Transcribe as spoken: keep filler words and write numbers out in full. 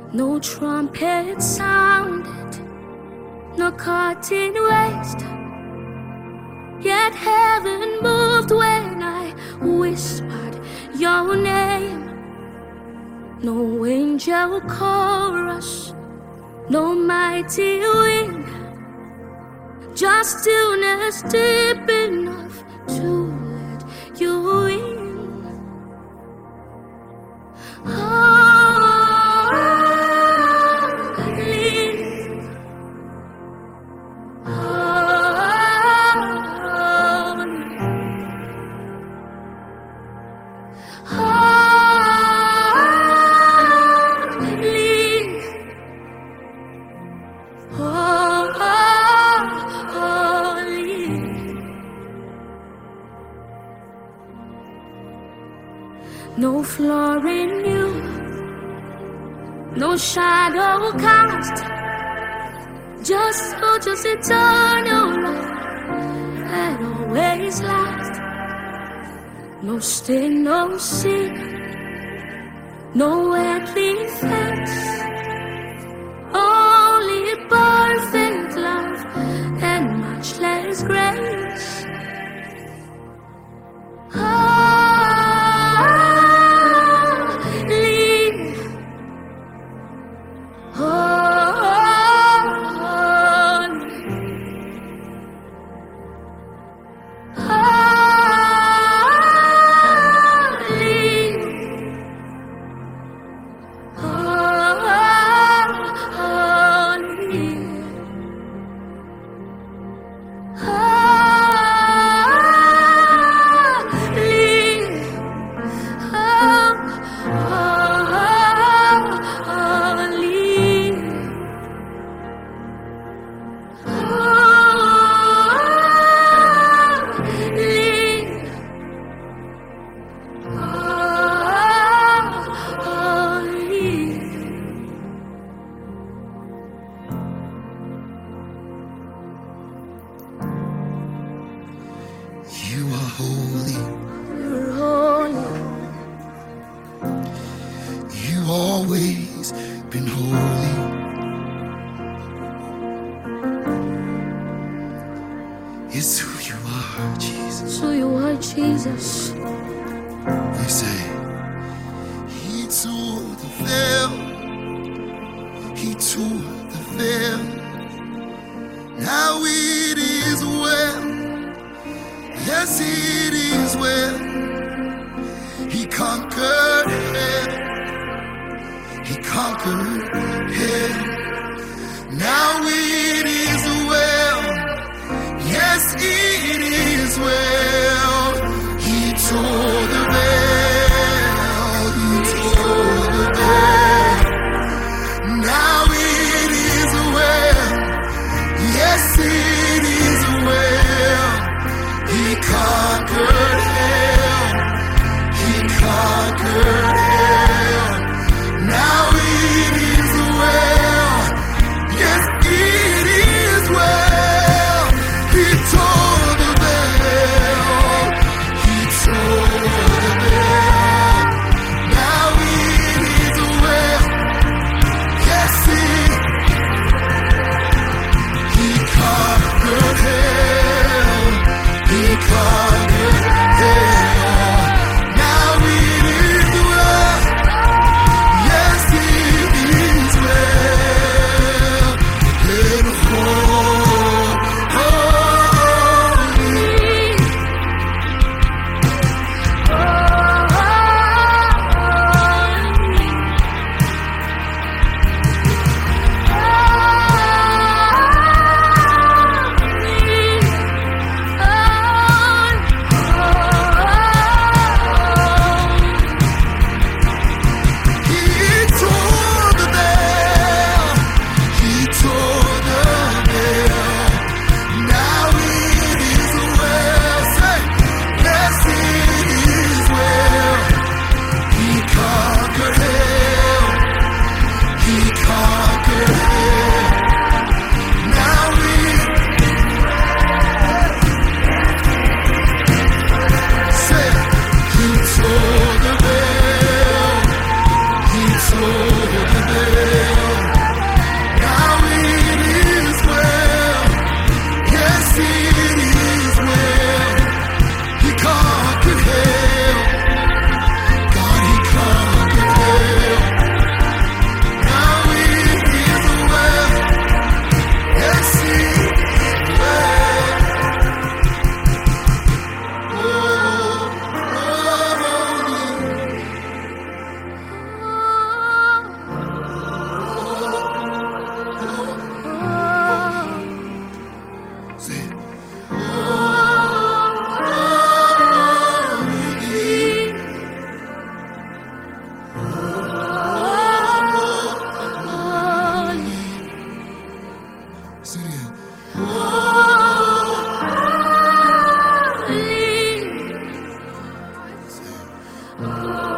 No trumpet sounded, no curtain raised, yet heaven moved when I whispered your name. No angel chorus, no mighty wind, just stillness deep enough to let you in. No flaw in you, no shadow cast, just so just eternal love that always lasts. No stain, no sin, no earthly face, only perfect love and much less grace. You are holy. You're holy. You always been holy. It's who you are, Jesus. It's who you are, Jesus. They say he tore the veil. He tore the veil. Now it is well. Yes, it is well. He conquered hell. He conquered hell. Now it is well. Yes, it is well. He tore the veil. He tore the veil. Now it is well. Yes, it is well. He conquered hell. He conquered hell. Now it is well. Oh